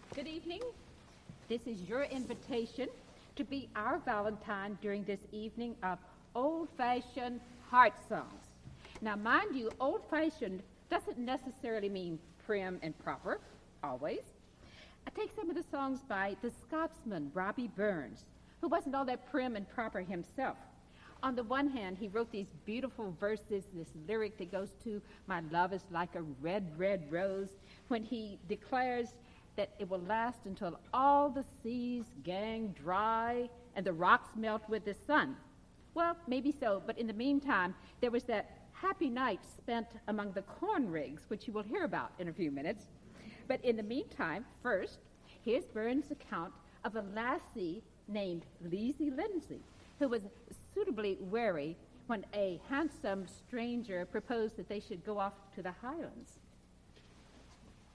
Good evening. This is your invitation to be our Valentine during this evening of old-fashioned heart songs. Now, mind you, old-fashioned doesn't necessarily mean prim and proper, always. I take some of the songs by the Scotsman Robbie Burns, who wasn't all that prim and proper himself. On the one hand, he wrote these beautiful verses, this lyric that goes to, "My love is like a red, red rose," when he declares that it will last until all the seas gang dry and the rocks melt with the sun. Well, maybe so, but in the meantime, there was that happy night spent among the corn rigs, which you will hear about in a few minutes. But in the meantime, first, here's Burns' account of a lassie named Leesie Lindsay, who was suitably wary when a handsome stranger proposed that they should go off to the Highlands.